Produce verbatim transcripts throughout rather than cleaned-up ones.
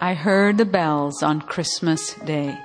I heard the bells on Christmas Day.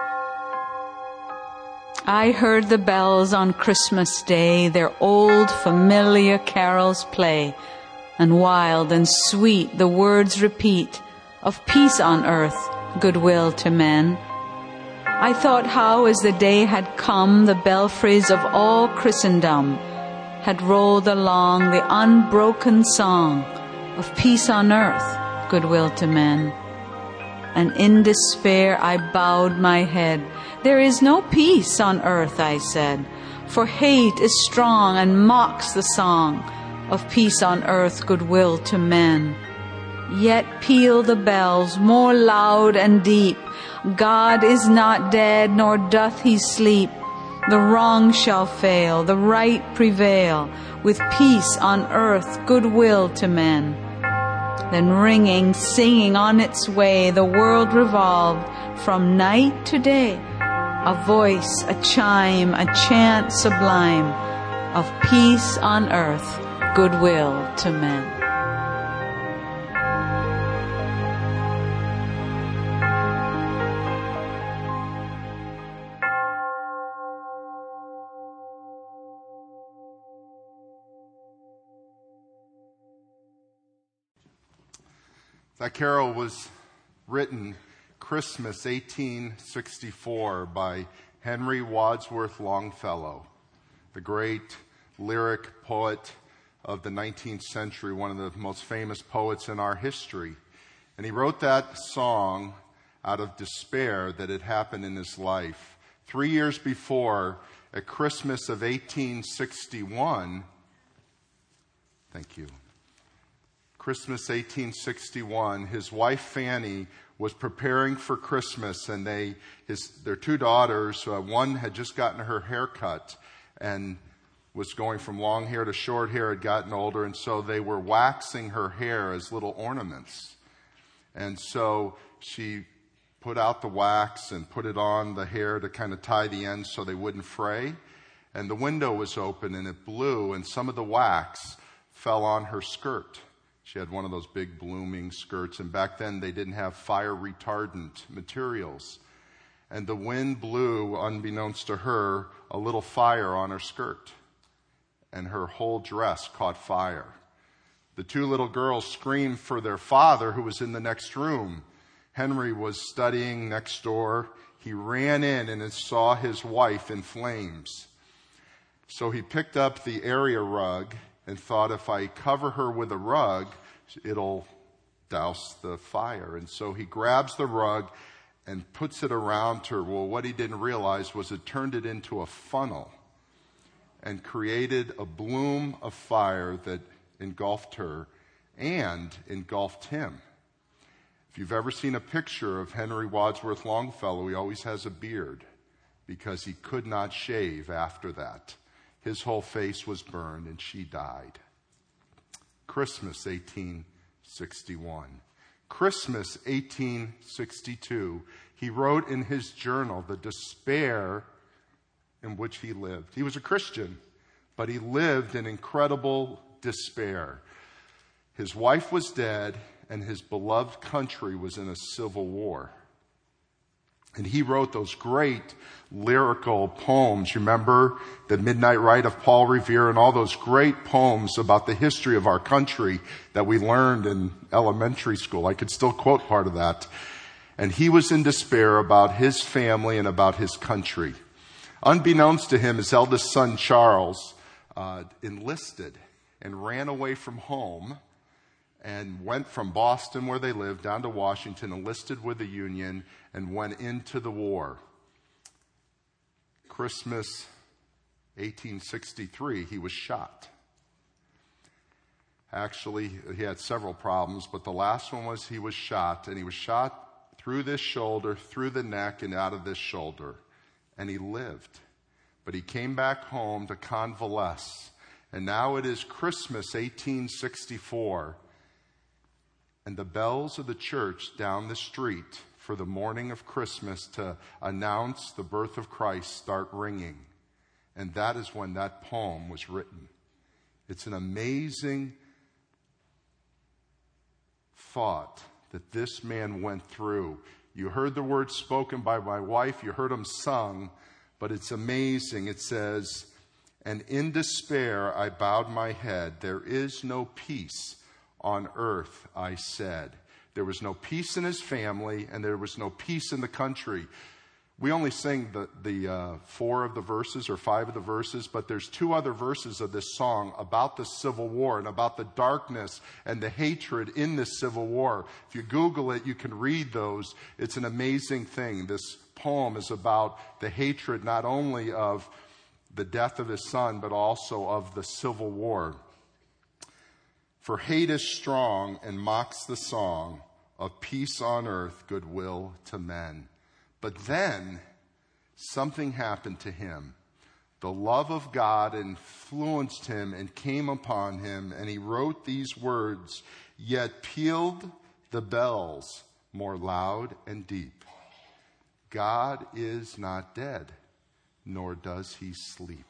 I heard the bells on Christmas Day, their old familiar carols play, and wild and sweet the words repeat of peace on earth, goodwill to men. I thought how as the day had come, the belfries of all Christendom had rolled along the unbroken song of peace on earth, goodwill to men. And in despair I bowed my head. There is no peace on earth, I said, for hate is strong and mocks the song of peace on earth, goodwill to men. Yet peal the bells more loud and deep. God is not dead, nor doth he sleep. The wrong shall fail, the right prevail, with peace on earth, goodwill to men. Then ringing, singing on its way, the world revolved from night to day. A voice, a chime, a chant sublime of peace on earth, goodwill to men. That carol was written Christmas eighteen sixty-four by Henry Wadsworth Longfellow, the great lyric poet of the nineteenth century, one of the most famous poets in our history. And he wrote that song out of despair that had happened in his life. Three years before, at Christmas of eighteen sixty-one, thank you, Christmas eighteen sixty-one, his wife Fanny was preparing for Christmas, and they, his, their two daughters, uh, one had just gotten her hair cut and was going from long hair to short hair, had gotten older, and so they were waxing her hair as little ornaments. And so she put out the wax and put it on the hair to kind of tie the ends so they wouldn't fray. And the window was open and it blew, and some of the wax fell on her skirt. She had one of those big blooming skirts, and back then they didn't have fire retardant materials. And the wind blew, unbeknownst to her, a little fire on her skirt, and her whole dress caught fire. The two little girls screamed for their father, who was in the next room. Henry was studying next door. He ran in and saw his wife in flames. So he picked up the area rug and thought, if I cover her with a rug, it'll douse the fire. And so he grabs the rug and puts it around her. Well, what he didn't realize was it turned it into a funnel and created a bloom of fire that engulfed her and engulfed him. If you've ever seen a picture of Henry Wadsworth Longfellow, he always has a beard because he could not shave after that. His whole face was burned and she died. Christmas eighteen sixty-one. Christmas eighteen sixty-two. He wrote in his journal the despair in which he lived. He was a Christian, but he lived in incredible despair. His wife was dead and his beloved country was in a civil war. And he wrote those great lyrical poems. You remember the Midnight Rite of Paul Revere and all those great poems about the history of our country that we learned in elementary school. I could still quote part of that. And he was in despair about his family and about his country. Unbeknownst to him, his eldest son, Charles, uh, enlisted and ran away from home and went from Boston, where they lived, down to Washington, enlisted with the Union, and went into the war. Christmas eighteen sixty-three, he was shot. Actually, he had several problems, but the last one was he was shot, and he was shot through this shoulder, through the neck, and out of this shoulder. And he lived. But he came back home to convalesce. And now it is Christmas eighteen sixty-four. And the bells of the church down the street for the morning of Christmas to announce the birth of Christ start ringing. And that is when that poem was written. It's an amazing thought that this man went through. You heard the words spoken by my wife. You heard them sung. But it's amazing. It says, and in despair I bowed my head. There is no peace on earth, I said. There was no peace in his family, and there was no peace in the country. We only sing the, the uh, four of the verses or five of the verses, but there's two other verses of this song about the Civil War and about the darkness and the hatred in this Civil War. If you Google it, you can read those. It's an amazing thing. This poem is about the hatred not only of the death of his son, but also of the Civil War. For hate is strong and mocks the song of peace on earth, goodwill to men. But then something happened to him. The love of God influenced him and came upon him, and he wrote these words, yet pealed the bells more loud and deep. God is not dead, nor does he sleep.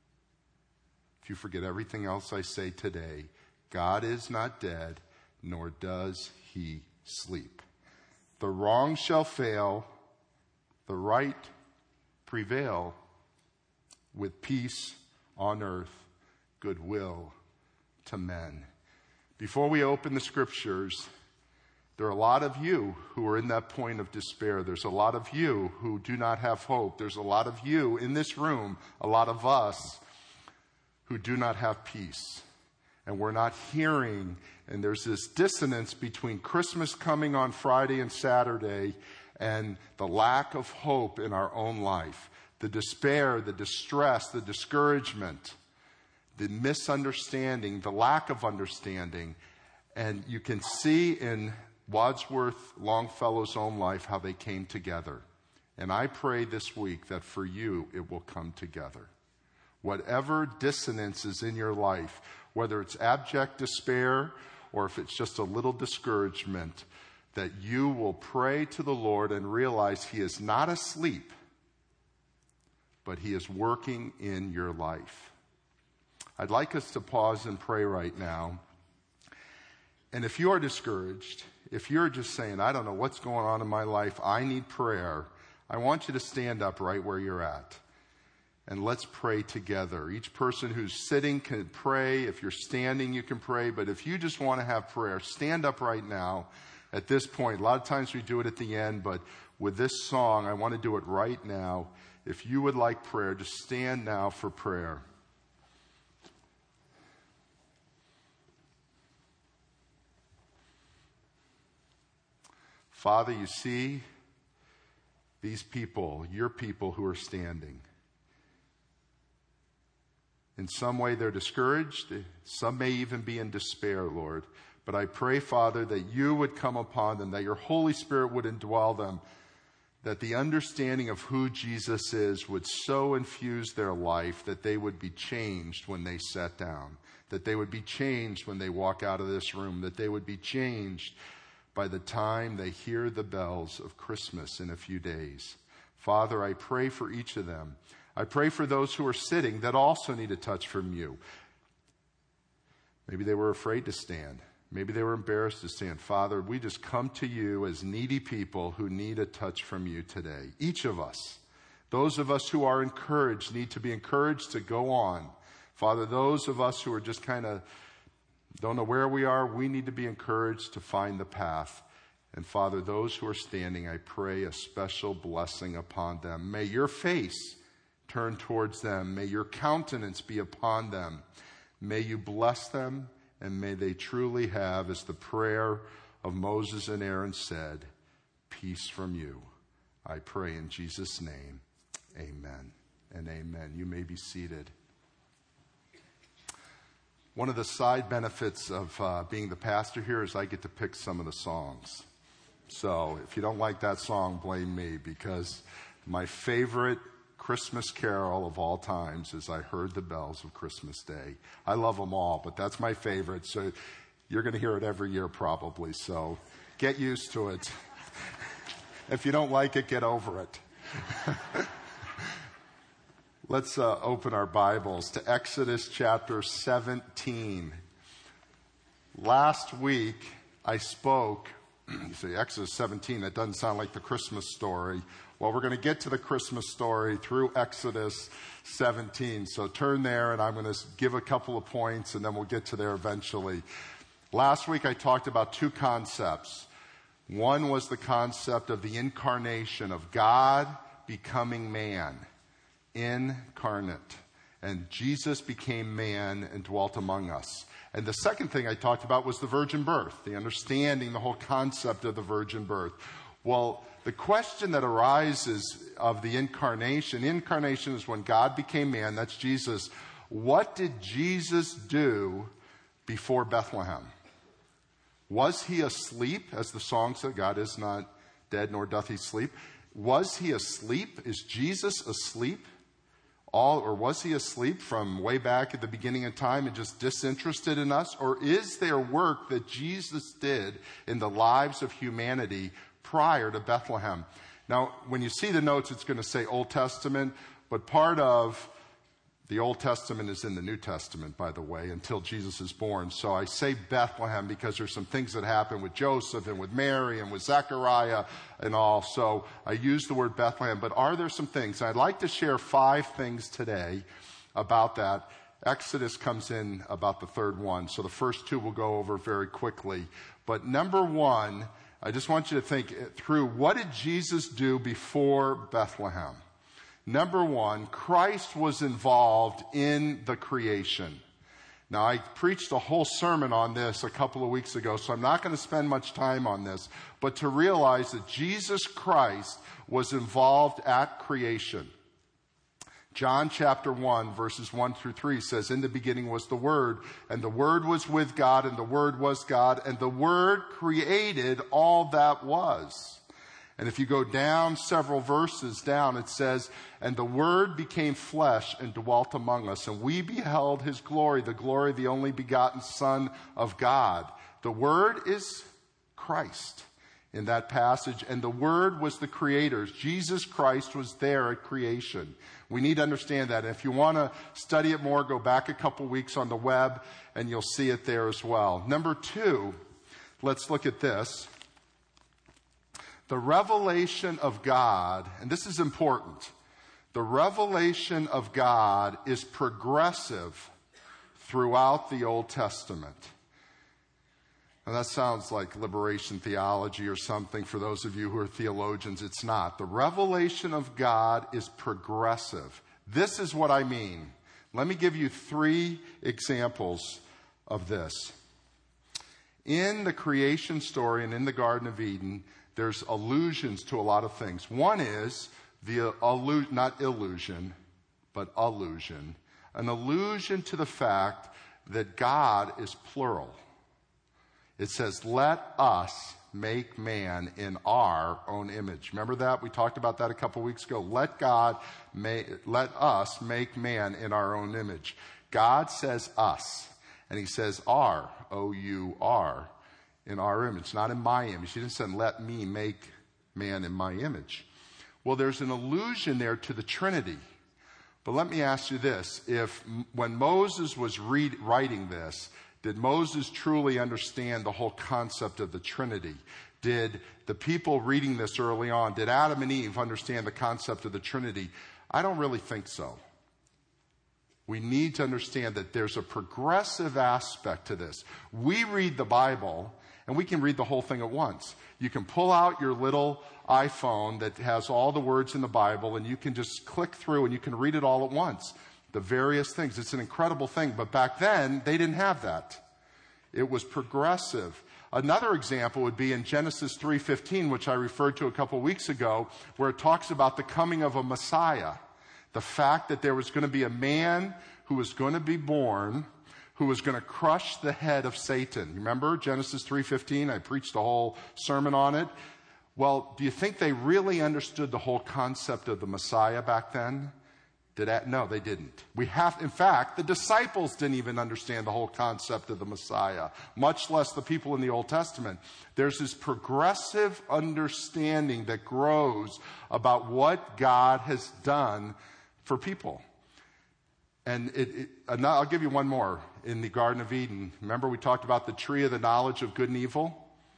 If you forget everything else I say today, God is not dead, nor does he sleep. The wrong shall fail, the right prevail, with peace on earth, goodwill to men. Before we open the scriptures, there are a lot of you who are in that point of despair. There's a lot of you who do not have hope. There's a lot of you in this room, a lot of us, who do not have peace. And we're not hearing, and there's this dissonance between Christmas coming on Friday and Saturday and the lack of hope in our own life. The despair, the distress, the discouragement, the misunderstanding, the lack of understanding. And you can see in Wadsworth Longfellow's own life how they came together. And I pray this week that for you it will come together. Whatever dissonance is in your life, whether it's abject despair or if it's just a little discouragement, that you will pray to the Lord and realize he is not asleep, but he is working in your life. I'd like us to pause and pray right now. And if you are discouraged, if you're just saying, I don't know what's going on in my life, I need prayer, I want you to stand up right where you're at. And let's pray together. Each person who's sitting can pray. If you're standing, you can pray. But if you just want to have prayer, stand up right now at this point. A lot of times we do it at the end, but with this song, I want to do it right now. If you would like prayer, just stand now for prayer. Father, you see these people, your people who are standing. In some way they're discouraged. Some may even be in despair, Lord. But I pray, Father, that you would come upon them, that your Holy Spirit would indwell them, that the understanding of who Jesus is would so infuse their life that they would be changed when they sat down, that they would be changed when they walk out of this room, that they would be changed by the time they hear the bells of Christmas in a few days. Father, I pray for each of them. I pray for those who are sitting that also need a touch from you. Maybe they were afraid to stand. Maybe they were embarrassed to stand. Father, we just come to you as needy people who need a touch from you today. Each of us. Those of us who are encouraged need to be encouraged to go on. Father, those of us who are just kind of don't know where we are, we need to be encouraged to find the path. And Father, those who are standing, I pray a special blessing upon them. May your face turn towards them. May your countenance be upon them. May you bless them, and may they truly have, as the prayer of Moses and Aaron said, peace from you. I pray in Jesus' name, amen and amen. You may be seated. One of the side benefits of uh, being the pastor here is I get to pick some of the songs. So if you don't like that song, blame me, because my favorite Christmas carol of all times is I Heard the Bells of Christmas Day. I love them all, but that's my favorite. So you're going to hear it every year probably. So get used to it. If you don't like it, get over it. Let's uh, open our Bibles to Exodus chapter seventeen. Last week, I spoke You say, Exodus seventeen, that doesn't sound like the Christmas story. Well, we're going to get to the Christmas story through Exodus seventeen. So turn there, and I'm going to give a couple of points, and then we'll get to there eventually. Last week, I talked about two concepts. One was the concept of the incarnation, of God becoming man, incarnate. And Jesus became man and dwelt among us. And the second thing I talked about was the virgin birth, the understanding, the whole concept of the virgin birth. Well, the question that arises of the incarnation, incarnation is when God became man, that's Jesus. What did Jesus do before Bethlehem? Was he asleep, as the song said, God is not dead nor doth he sleep? Was he asleep? Is Jesus asleep? All, or was he asleep from way back at the beginning of time and just disinterested in us? Or is there work that Jesus did in the lives of humanity prior to Bethlehem? Now, when you see the notes, it's going to say Old Testament, but part of the Old Testament is in the New Testament, by the way, until Jesus is born. So I say Bethlehem because there's some things that happen with Joseph and with Mary and with Zechariah and all. So I use the word Bethlehem. But are there some things? I'd like to share five things today about that. Exodus comes in about the third one. So the first two we'll go over very quickly. But number one, I just want you to think through, what did Jesus do before Bethlehem? Number one, Christ was involved in the creation. Now, I preached a whole sermon on this a couple of weeks ago, so I'm not going to spend much time on this, but to realize that Jesus Christ was involved at creation. John chapter one, verses one through three says, in the beginning was the Word, and the Word was with God, and the Word was God, and the Word created all that was. And if you go down several verses down, it says, and the Word became flesh and dwelt among us, and we beheld his glory, the glory of the only begotten Son of God. The Word is Christ in that passage, and the Word was the Creator. Jesus Christ was there at creation. We need to understand that. And if you want to study it more, go back a couple weeks on the web, and you'll see it there as well. Number two, let's look at this. The revelation of God, and this is important, the revelation of God is progressive throughout the Old Testament. Now that sounds like liberation theology or something for those of you who are theologians. It's not. The revelation of God is progressive. This is what I mean. Let me give you three examples of this. In the creation story and in the Garden of Eden, there's allusions to a lot of things. One is the allu- not illusion, but allusion. An allusion to the fact that God is plural. It says, let us make man in our own image. Remember that? We talked about that a couple weeks ago. Let God make, let us make man in our own image. God says us, and he says our, O U R. In our image, not in my image. He didn't say, let me make man in my image. Well, there's an allusion there to the Trinity. But let me ask you this. If, when Moses was read, writing this, did Moses truly understand the whole concept of the Trinity? Did the people reading this early on, did Adam and Eve understand the concept of the Trinity? I don't really think so. We need to understand that there's a progressive aspect to this. We read the Bible, and we can read the whole thing at once. You can pull out your little iPhone that has all the words in the Bible, and you can just click through and you can read it all at once. The various things. It's an incredible thing. But back then, they didn't have that. It was progressive. Another example would be in Genesis three fifteen, which I referred to a couple weeks ago, where it talks about the coming of a Messiah. The fact that there was going to be a man who was going to be born who was going to crush the head of Satan. Remember Genesis three fifteen? I preached a whole sermon on it. Well, do you think they really understood the whole concept of the Messiah back then? Did that? No, they didn't. We have, in fact, the disciples didn't even understand the whole concept of the Messiah, much less the people in the Old Testament. There's this progressive understanding that grows about what God has done for people. And it, it, I'll give you one more. In the Garden of Eden, remember we talked about the tree of the knowledge of good and evil?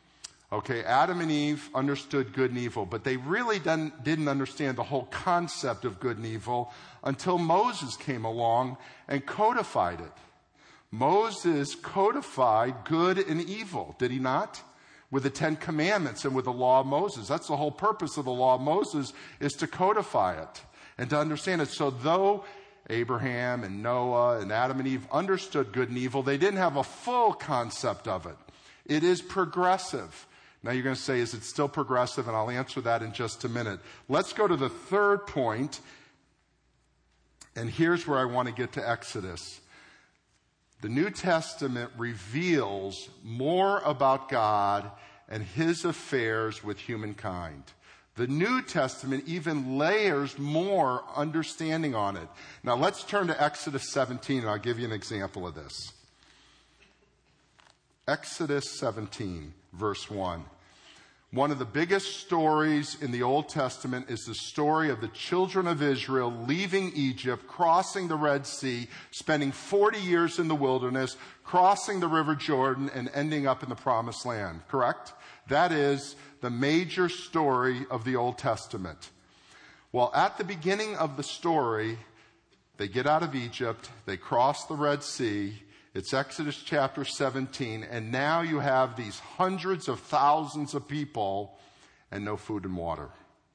Okay, Adam and Eve understood good and evil, but they really didn't, didn't understand the whole concept of good and evil until Moses came along and codified it. Moses codified good and evil, did he not? With the Ten Commandments and with the law of Moses. That's the whole purpose of the law of Moses, is to codify it and to understand it. So though Abraham and Noah and Adam and Eve understood good and evil, they didn't have a full concept of it. It is progressive. Now you're going to say, is it still progressive? And I'll answer that in just a minute. Let's go to the third point. And here's where I want to get to Exodus. The New Testament reveals more about God and his affairs with humankind. The New Testament even layers more understanding on it. Now let's turn to Exodus seventeen, and I'll give you an example of this. Exodus seventeen, verse one. One of the biggest stories in the Old Testament is the story of the children of Israel leaving Egypt, crossing the Red Sea, spending forty years in the wilderness, crossing the River Jordan, and ending up in the Promised Land, correct? That is the major story of the Old Testament. Well, at the beginning of the story, they get out of Egypt, they cross the Red Sea. It's Exodus chapter seventeen, and now you have these hundreds of thousands of people and no food and water.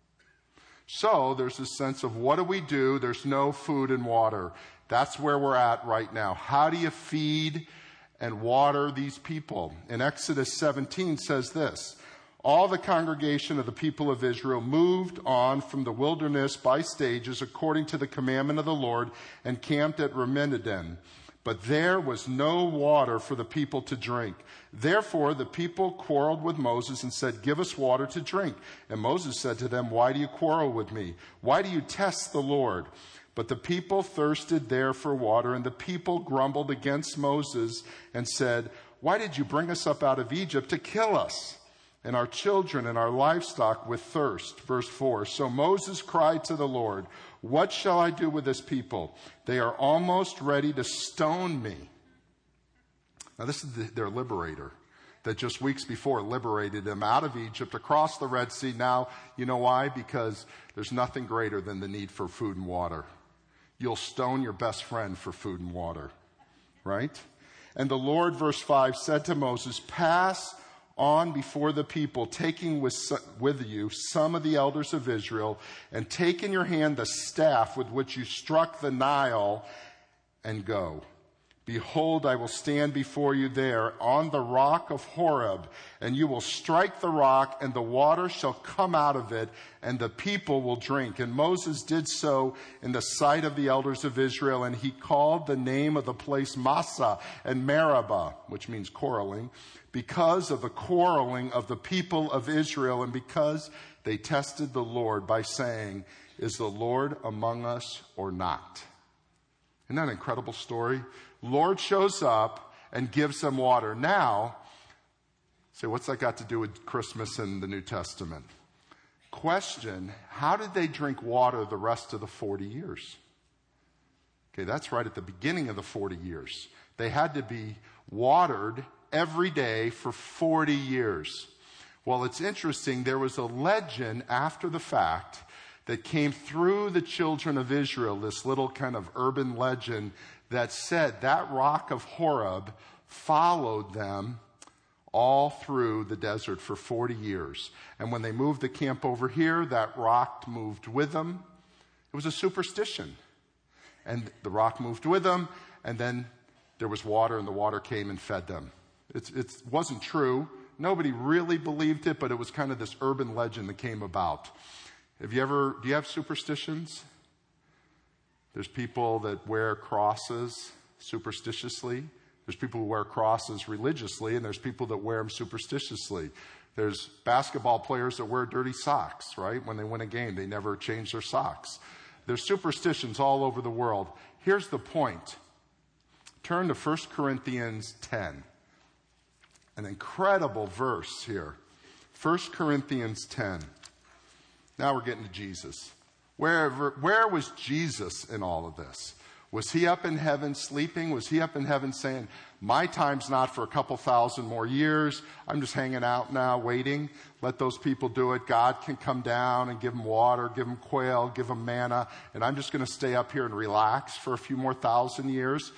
So there's this sense of, what do we do? There's no food and water. That's where we're at right now. How do you feed and water these people? And Exodus seventeen says this: all the congregation of the people of Israel moved on from the wilderness by stages according to the commandment of the Lord and camped at Rephidim. But there was no water for the people to drink. Therefore, the people quarreled with Moses and said, give us water to drink. And Moses said to them, why do you quarrel with me? Why do you test the Lord? But the people thirsted there for water, and the people grumbled against Moses and said, why did you bring us up out of Egypt to kill us and our children and our livestock with thirst? Verse four, so Moses cried to the Lord, what shall I do with this people? They are almost ready to stone me. Now this is the, their liberator that just weeks before liberated them out of Egypt, across the Red Sea. Now, you know why? Because there's nothing greater than the need for food and water. You'll stone your best friend for food and water, right? And the Lord, verse five, said to Moses, pass on before the people, taking with, with you some of the elders of Israel, and take in your hand the staff with which you struck the Nile, and go. Behold, I will stand before you there on the rock of Horeb, and you will strike the rock, and the water shall come out of it, and the people will drink. And Moses did so in the sight of the elders of Israel, and he called the name of the place Massah and Meribah, which means quarreling, because of the quarreling of the people of Israel, and because they tested the Lord by saying, is the Lord among us or not? Isn't that an incredible story? Lord shows up and gives them water. Now, say, what's that got to do with Christmas and the New Testament? Question, how did they drink water the rest of the forty years? Okay, that's right at the beginning of the forty years. They had to be watered every day for forty years. Well, it's interesting, there was a legend after the fact that came through the children of Israel, this little kind of urban legend that said that rock of Horeb followed them all through the desert for forty years. And when they moved the camp over here, that rock moved with them. It was a superstition. And the rock moved with them, and then there was water, and the water came and fed them. It's, it wasn't true. Nobody really believed it, but it was kind of this urban legend that came about. Have you ever, do you have superstitions? There's people that wear crosses superstitiously. There's people who wear crosses religiously, and there's people that wear them superstitiously. There's basketball players that wear dirty socks, right? When they win a game, they never change their socks. There's superstitions all over the world. Here's the point. Turn to First Corinthians ten. An incredible verse here. First Corinthians ten. Now we're getting to Jesus. Wherever, where was Jesus in all of this? Was he up in heaven sleeping? Was he up in heaven saying, my time's not for a couple thousand more years. I'm just hanging out now, waiting. Let those people do it. God can come down and give them water, give them quail, give them manna, and I'm just going to stay up here and relax for a few more thousand years.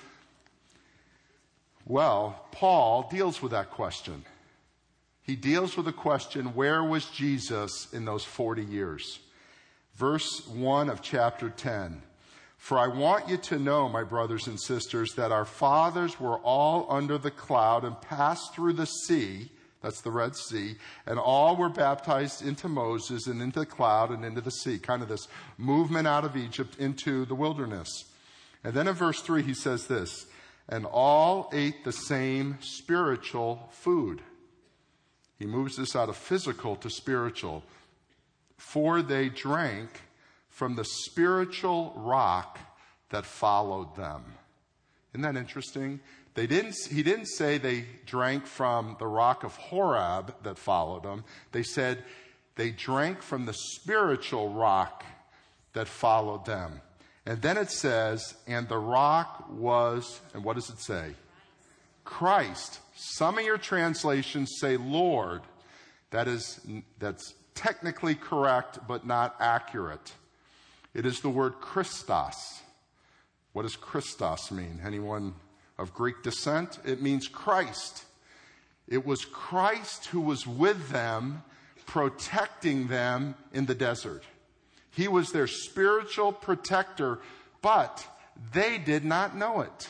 Well, Paul deals with that question. He deals with the question, where was Jesus in those forty years? Verse one of chapter ten. For I want you to know, my brothers and sisters, that our fathers were all under the cloud and passed through the sea, that's the Red Sea, and all were baptized into Moses and into the cloud and into the sea. Kind of this movement out of Egypt into the wilderness. And then in verse three he says this, and all ate the same spiritual food. He moves this out of physical to spiritual. For they drank from the spiritual rock that followed them. Isn't that interesting? They didn't, he didn't say they drank from the rock of Horeb that followed them. They said they drank from the spiritual rock that followed them. And then it says, and the rock was, and what does it say? Christ. Some of your translations say Lord. That is, that's technically correct, but not accurate. It is the word Christos. What does Christos mean? Anyone of Greek descent? It means Christ. It was Christ who was with them, protecting them in the desert. He was their spiritual protector, but they did not know it.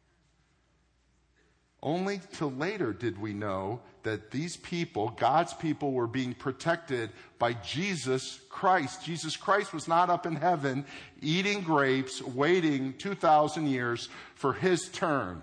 Only till later did we know that these people, God's people, were being protected by Jesus Christ. Jesus Christ was not up in heaven eating grapes, waiting two thousand years for his turn.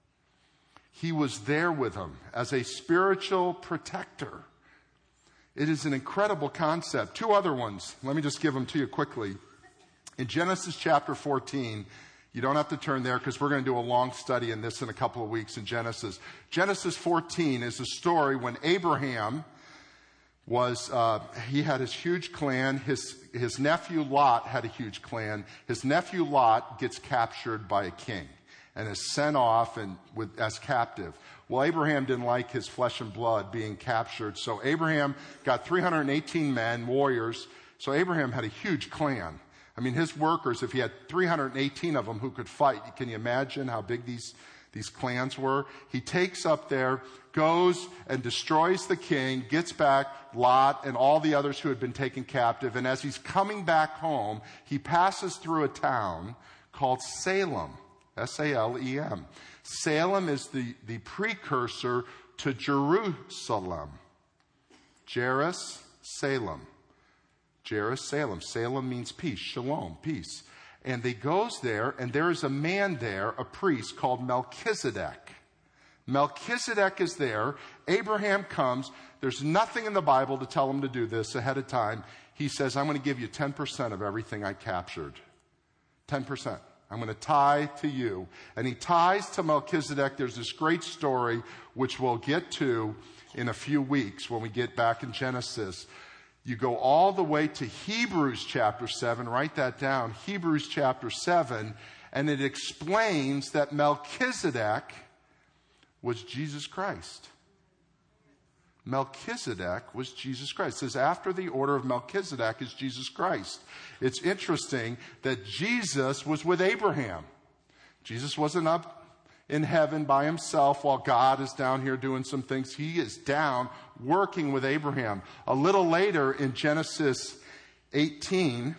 He was there with them as a spiritual protector. It is an incredible concept. Two other ones. Let me just give them to you quickly. In Genesis chapter fourteen, you don't have to turn there because we're going to do a long study in this in a couple of weeks in Genesis. Genesis fourteen is a story when Abraham was, uh, he had his huge clan. His, his nephew Lot had a huge clan. His nephew Lot gets captured by a king and is sent off and with, as captive. Well, Abraham didn't like his flesh and blood being captured. So Abraham got three hundred eighteen men, warriors. So Abraham had a huge clan. I mean, his workers, if he had three hundred eighteen of them who could fight, can you imagine how big these, these clans were? He takes up there, goes and destroys the king, gets back Lot and all the others who had been taken captive. And as he's coming back home, he passes through a town called Salem, S A L E M. Salem is the, the precursor to Jerusalem. Jerusalem, Salem. Jerusalem. Salem means peace. Shalom, peace. And he goes there, and there is a man there, a priest called Melchizedek. Melchizedek is there. Abraham comes. There's nothing in the Bible to tell him to do this ahead of time. He says, I'm going to give you ten percent of everything I captured. ten percent. I'm going to tie to you. And he ties to Melchizedek. There's this great story, which we'll get to in a few weeks when we get back in Genesis. You go all the way to Hebrews chapter seven, write that down, Hebrews chapter seven, and it explains that Melchizedek was Jesus Christ. Melchizedek was Jesus Christ. It says after the order of Melchizedek is Jesus Christ. It's interesting that Jesus was with Abraham. Jesus wasn't up in heaven by himself while God is down here doing some things. He is down working with Abraham. A little later in Genesis eighteen,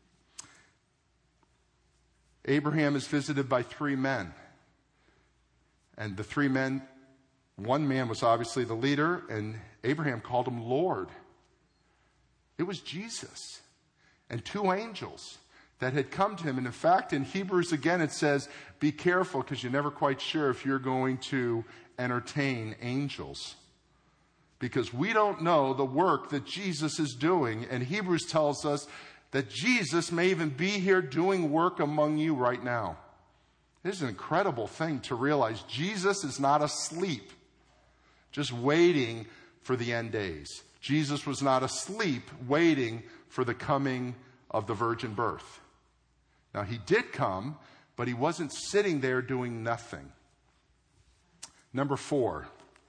Abraham is visited by three men. And the three men, one man was obviously the leader, and Abraham called him Lord. It was Jesus and two angels that had come to him. And in fact, in Hebrews again, it says, be careful because you're never quite sure if you're going to entertain angels. Because we don't know the work that Jesus is doing. And Hebrews tells us that Jesus may even be here doing work among you right now. This is an incredible thing to realize. Jesus is not asleep, just waiting for the end days. Jesus was not asleep, waiting for the coming of the virgin birth. Now, he did come, but he wasn't sitting there doing nothing. Number four,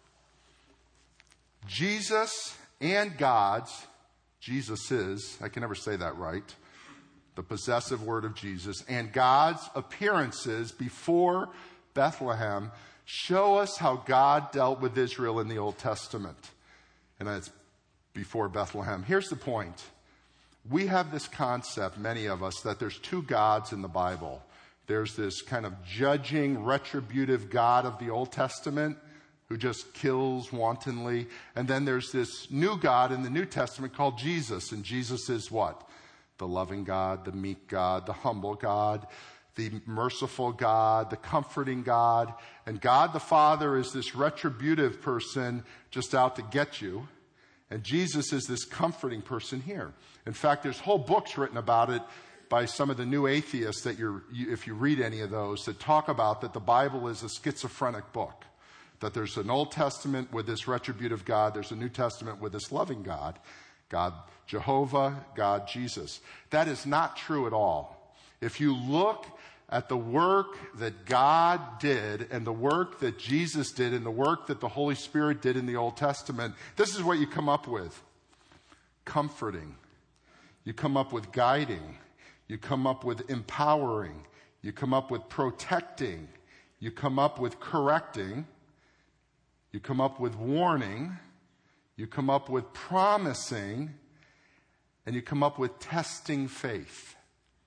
Jesus and God's, Jesus is, I can never say that right, the possessive word of Jesus, and God's appearances before Bethlehem show us how God dealt with Israel in the Old Testament. And that's before Bethlehem. Here's the point. We have this concept, many of us, that there's two gods in the Bible. There's this kind of judging, retributive God of the Old Testament who just kills wantonly. And then there's this new God in the New Testament called Jesus. And Jesus is what? The loving God, the meek God, the humble God, the merciful God, the comforting God. And God the Father is this retributive person just out to get you. And Jesus is this comforting person here. In fact, there's whole books written about it by some of the new atheists that you're, you, if you read any of those, that talk about that the Bible is a schizophrenic book. That there's an Old Testament with this retributive God, there's a New Testament with this loving God. God Jehovah, God Jesus. That is not true at all. If you look at the work that God did and the work that Jesus did and the work that the Holy Spirit did in the Old Testament, this is what you come up with. Comforting. You come up with guiding. You come up with empowering. You come up with protecting. You come up with correcting. You come up with warning. You come up with promising. And you come up with testing faith.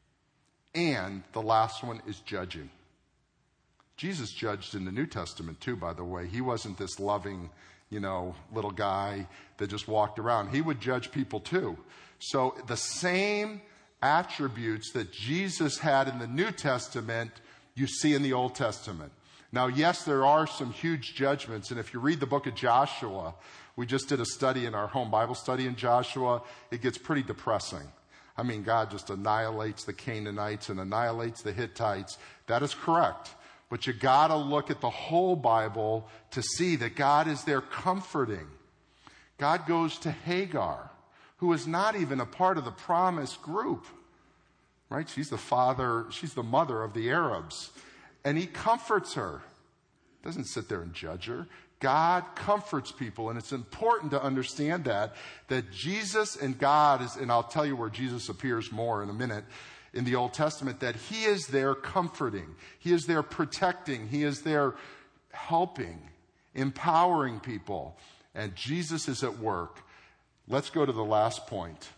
And the last one is judging. Jesus judged in the New Testament too, by the way. He wasn't this loving, you know, little guy that just walked around. He would judge people too. So the same attributes that Jesus had in the New Testament, you see in the Old Testament. Now, yes, there are some huge judgments. And if you read the book of Joshua, we just did a study in our home Bible study in Joshua. It gets pretty depressing. I mean, God just annihilates the Canaanites and annihilates the Hittites. That is correct. But you gotta look at the whole Bible to see that God is there comforting. God goes to Hagar, who is not even a part of the promised group. Right? She's the father, she's the mother of the Arabs. And he comforts her. Doesn't sit there and judge her. God comforts people, and it's important to understand that, that Jesus and God is, and I'll tell you where Jesus appears more in a minute in the Old Testament, that he is there comforting. He is there protecting. He is there helping, empowering people. And Jesus is at work. Let's go to the last point.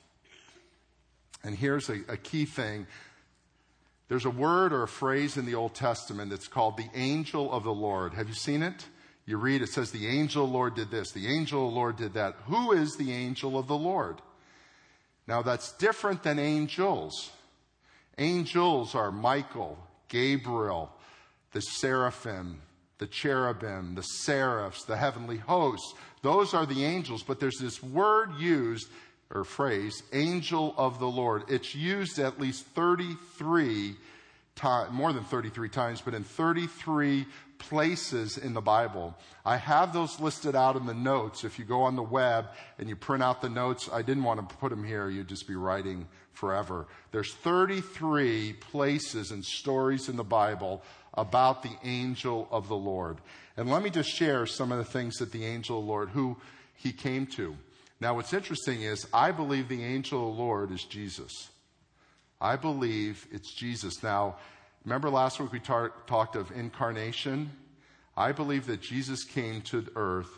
And here's a, a key thing. There's a word or a phrase in the Old Testament that's called the angel of the Lord. Have you seen it? You read, it says, the angel of the Lord did this. The angel of the Lord did that. Who is the angel of the Lord? Now that's different than angels. Angels are Michael, Gabriel, the seraphim, the cherubim, the seraphs, the heavenly hosts. Those are the angels. But there's this word used, or phrase, angel of the Lord. It's used at least thirty-three times, more than thirty-three times, but in thirty-three places in the Bible. I have those listed out in the notes. If you go on the web and you print out the notes, I didn't want to put them here. You'd just be writing forever. There's thirty-three places and stories in the Bible about the angel of the Lord. And let me just share some of the things that the angel of the Lord, who he came to. Now what's interesting is I believe the angel of the Lord is Jesus. I believe it's Jesus. Now, remember last week we tar- talked of incarnation? I believe that Jesus came to earth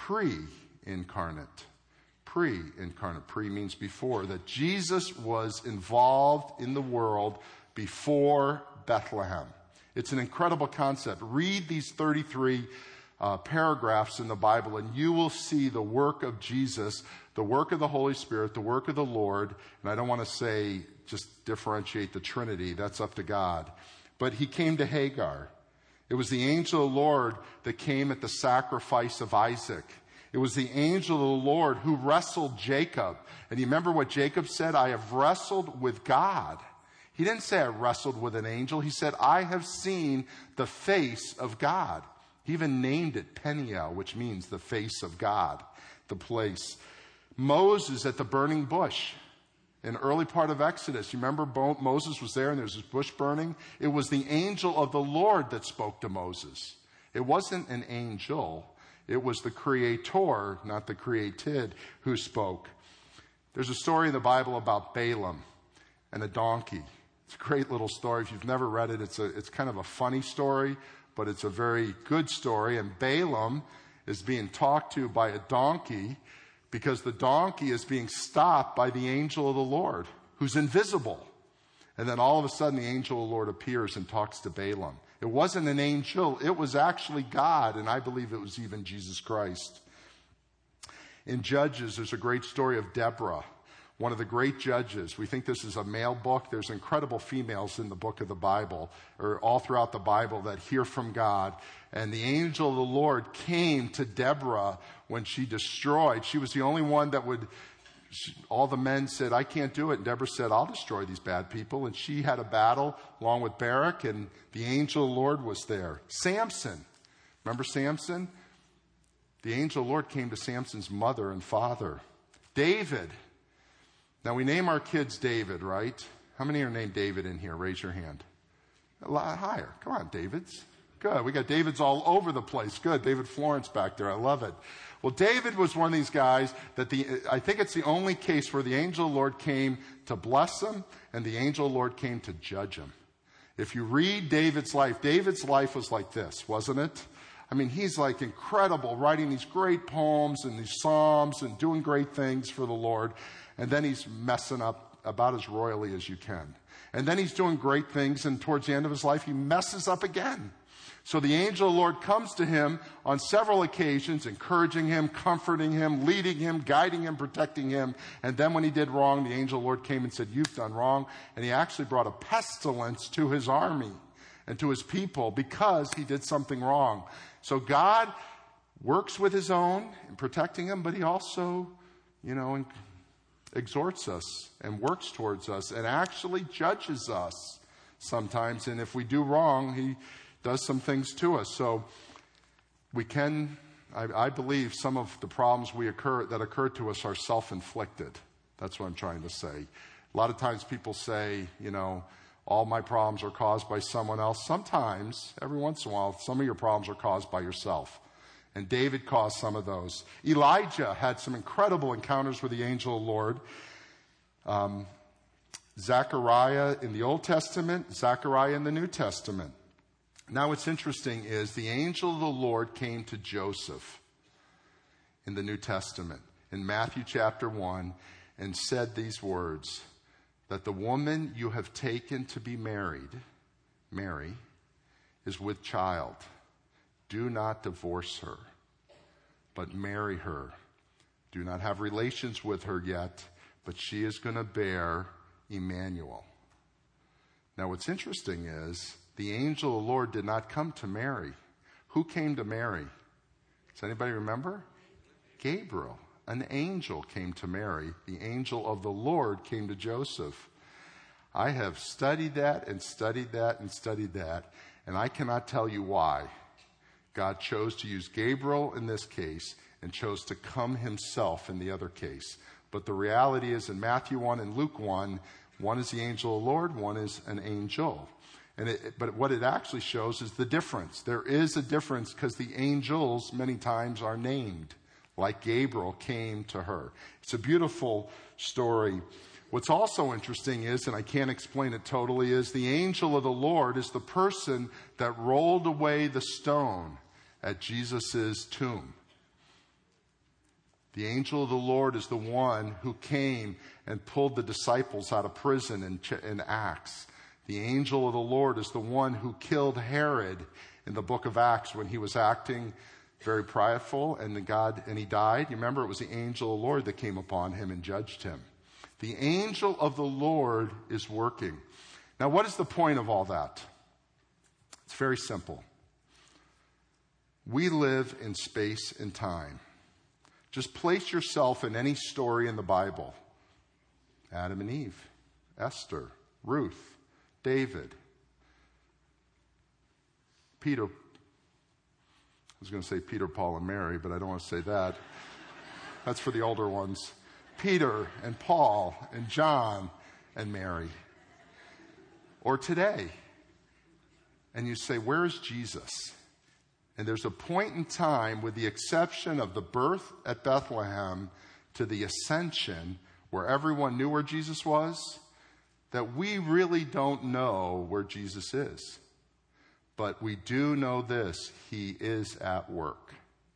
pre-incarnate. Pre-incarnate. Pre means before. That Jesus was involved in the world before Bethlehem. It's an incredible concept. Read these thirty-three uh, paragraphs in the Bible and you will see the work of Jesus, the work of the Holy Spirit, the work of the Lord. And I don't want to say just differentiate the Trinity. That's up to God. But he came to Hagar. It was the angel of the Lord that came at the sacrifice of Isaac. It was the angel of the Lord who wrestled Jacob. And you remember what Jacob said? I have wrestled with God. He didn't say I wrestled with an angel. He said, I have seen the face of God. He even named it Peniel, which means the face of God, the place. Moses at the burning bush. In the early part of Exodus, you remember Bo- Moses was there and there's this bush burning? It was the angel of the Lord that spoke to Moses. It wasn't an angel. It was the Creator, not the created, who spoke. There's a story in the Bible about Balaam and a donkey. It's a great little story. If you've never read it, it's a, it's kind of a funny story, but it's a very good story. And Balaam is being talked to by a donkey because the donkey is being stopped by the angel of the Lord, who's invisible. And then all of a sudden the angel of the Lord appears and talks to Balaam. It wasn't an angel, it was actually God, and I believe it was even Jesus Christ. In Judges, there's a great story of Deborah, one of the great judges. We think this is a male book. There's incredible females in the book of the Bible, or all throughout the Bible, that hear from God. And the angel of the Lord came to Deborah when she destroyed. She was the only one that would, she, all the men said, I can't do it. And Deborah said, I'll destroy these bad people. And she had a battle along with Barak, and the angel of the Lord was there. Samson. Remember Samson? The angel of the Lord came to Samson's mother and father. David. Now, we name our kids David, right? How many are named David in here? Raise your hand. A lot higher. Come on, Davids. Good. We got Davids all over the place. Good. David Florence back there. I love it. Well, David was one of these guys that the, I think it's the only case where the angel of the Lord came to bless him and the angel of the Lord came to judge him. If you read David's life, David's life was like this, wasn't it? I mean, he's like incredible, writing these great poems and these psalms and doing great things for the Lord. And then he's messing up about as royally as you can. And then he's doing great things, and towards the end of his life, he messes up again. So the angel of the Lord comes to him on several occasions, encouraging him, comforting him, leading him, guiding him, protecting him. And then when he did wrong, the angel of the Lord came and said, you've done wrong. And he actually brought a pestilence to his army and to his people because he did something wrong. So God works with his own in protecting them, but he also, you know, exhorts us and works towards us and actually judges us sometimes. And if we do wrong, he does some things to us. So we can, I, I believe some of the problems we occur that occur to us are self-inflicted. That's what I'm trying to say. A lot of times people say, you know, all my problems are caused by someone else. Sometimes, every once in a while, some of your problems are caused by yourself. And David caused some of those. Elijah had some incredible encounters with the angel of the Lord. Um, Zechariah in the Old Testament, Zechariah in the New Testament. Now what's interesting is the angel of the Lord came to Joseph in the New Testament, in Matthew chapter one, and said these words, that the woman you have taken to be married, Mary, is with child. Do not divorce her, but marry her. Do not have relations with her yet, but she is going to bear Emmanuel. Now what's interesting is the angel of the Lord did not come to Mary. Who came to Mary? Does anybody remember? Gabriel. An angel came to Mary. The angel of the Lord came to Joseph. I have studied that and studied that and studied that, and I cannot tell you why God chose to use Gabriel in this case and chose to come himself in the other case. But the reality is in Matthew one and Luke one, one is the angel of the Lord, one is an angel. And it, but what it actually shows is the difference. There is a difference because the angels many times are named, like Gabriel came to her. It's a beautiful story. What's also interesting is, and I can't explain it totally, is the angel of the Lord is the person that rolled away the stone at Jesus' tomb. The angel of the Lord is the one who came and pulled the disciples out of prison in, in Acts. The angel of the Lord is the one who killed Herod in the book of Acts when he was acting very prideful and the God and he died. You remember it was the angel of the Lord that came upon him and judged him. The angel of the Lord is working. Now, what is the point of all that? It's very simple. We live in space and time. Just place yourself in any story in the Bible. Adam and Eve, Esther, Ruth, David, Peter. I was going to say Peter, Paul, and Mary, but I don't want to say that. That's for the older ones. Peter and Paul and John and Mary. Or today, and you say, where is Jesus? And there's a point in time, with the exception of the birth at Bethlehem to the ascension, where everyone knew where Jesus was, that we really don't know where Jesus is. But we do know this: he is at work.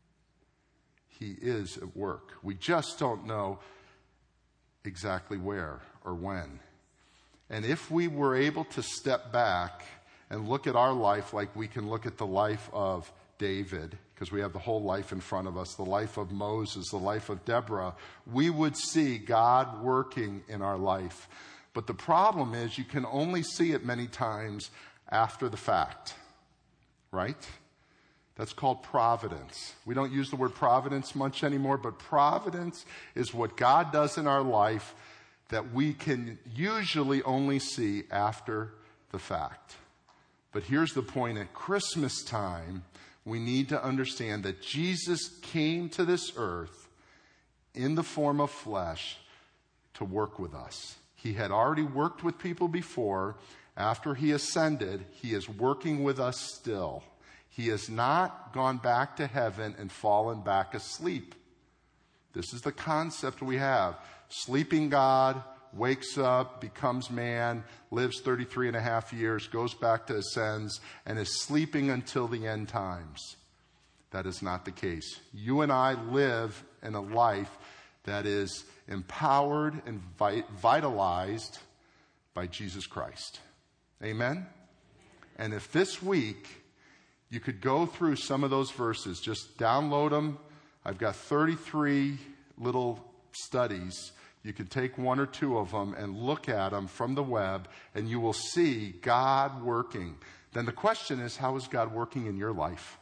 He is at work. We just don't know exactly where or when. And if we were able to step back and look at our life like we can look at the life of David, because we have the whole life in front of us, the life of Moses, the life of Deborah, we would see God working in our life. But the problem is, you can only see it many times after the fact, right? That's called providence. We don't use the word providence much anymore, but providence is what God does in our life that we can usually only see after the fact. But here's the point: at Christmas time, we need to understand that Jesus came to this earth in the form of flesh to work with us. He had already worked with people before. After he ascended, he is working with us still. He has not gone back to heaven and fallen back asleep. This is the concept we have. Sleeping God wakes up, becomes man, lives thirty-three and a half years, goes back to ascends, and is sleeping until the end times. That is not the case. You and I live in a life that is empowered and vitalized by Jesus Christ. Amen? And if this week you could go through some of those verses, just download them. I've got thirty-three little studies. You can take one or two of them and look at them from the web, and you will see God working. Then the question is, how is God working in your life?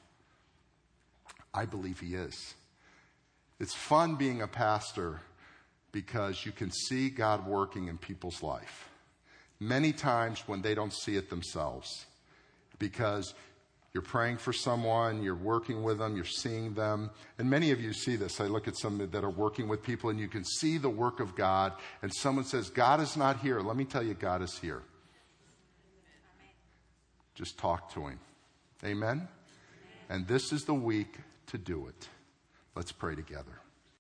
I believe he is. It's fun being a pastor because you can see God working in people's life. Many times when they don't see it themselves, because you're praying for someone, you're working with them, you're seeing them. And many of you see this. I look at some that are working with people, and you can see the work of God. And someone says, God is not here. Let me tell you, God is here. Just talk to him. Amen? And this is the week to do it. Let's pray together.